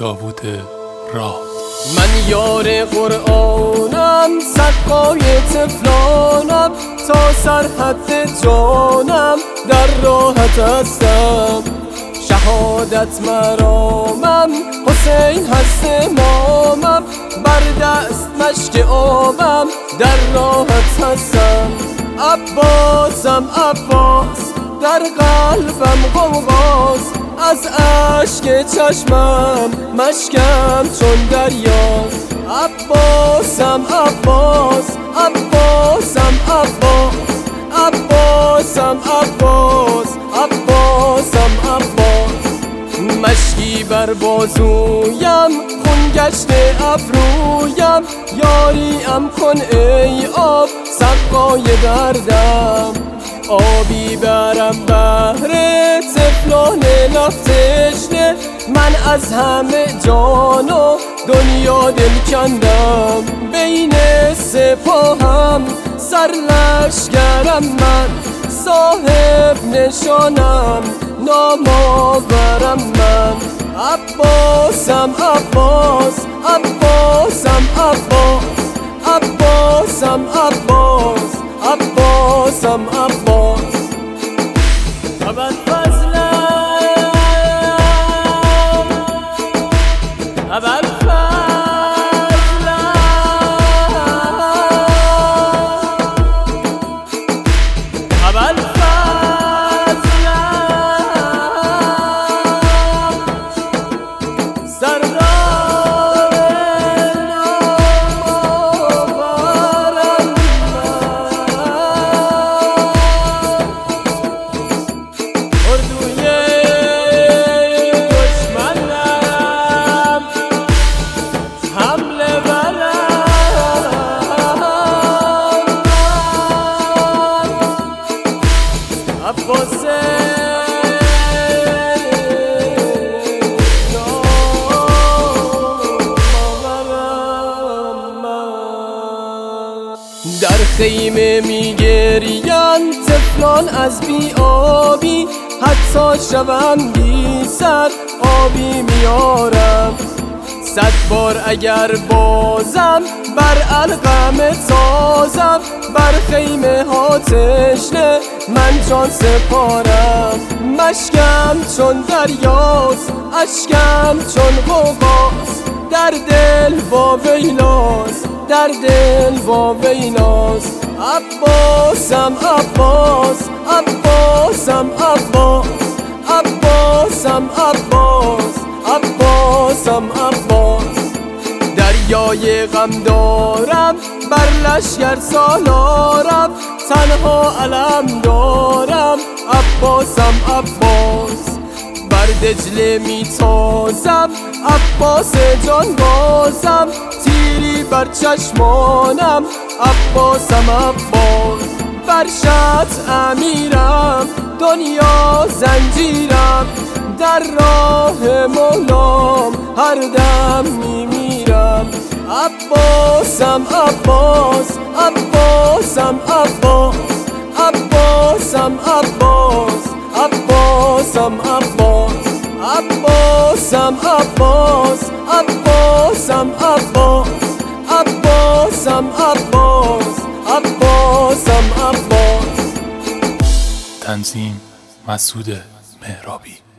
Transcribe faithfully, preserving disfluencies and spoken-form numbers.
داوود راد. من یار قرآنم، سقای طفلانم، تا سرحد جانم در راحت هستم. شهادت مرامم، حسین هست امامم، بر دست مشک آبم در راحت هستم. عباسم عباس، در قلبم غوغاست، از اشک چشمم مشکم چون دریاست. عباسم عباس، عباسم عباس، عباسم عباس، عباسم عباس. مشکی بر بازویم، خون گشته ابرویم، یاریم کن ای آب سقای دردم. آبی برم بهر طفلان لب تشنه، من از همه جان و دنیا دل کندم. بین سپاهم سرلشکرم من، صاحب نشانم نام آورم من. عباسم عباس، عباسم عباس، عباسم عباس، عباسم عباس. ابوالفضلم، ابوالفضلم، ابوالفضلم. در خیمه میگریان طفلان از بی آبی، حتی شوم بی سر آبی میارم. صد بار اگر بازم بر علقم تازم، بر خیمه ها تشنه من جان سپارم. مشکم چون دریاست، اشکم چون غوغاست، در دل واویلاست، در دل واویلاست. عباسم عباس، عباسم عباس، عباسم عباس، عباسم عباس. دریای غم دارم، بر لشکر سالارم، تنها علم دارم عباسم عباس. بر دجله میتازم عباس جان بازم، تیری بر چشمانم عباسم عباس. بر شط امیرم، دنیا زنجیرم، در راه مولام هر دم میمیرم. عباسم عباس، عباسم عباس، عباسم عباس، عباسم عباس. عباسم عباس، عباسم عباس، عباسم عباس، عباسم عباس. تنظیم مسعود مهرابی.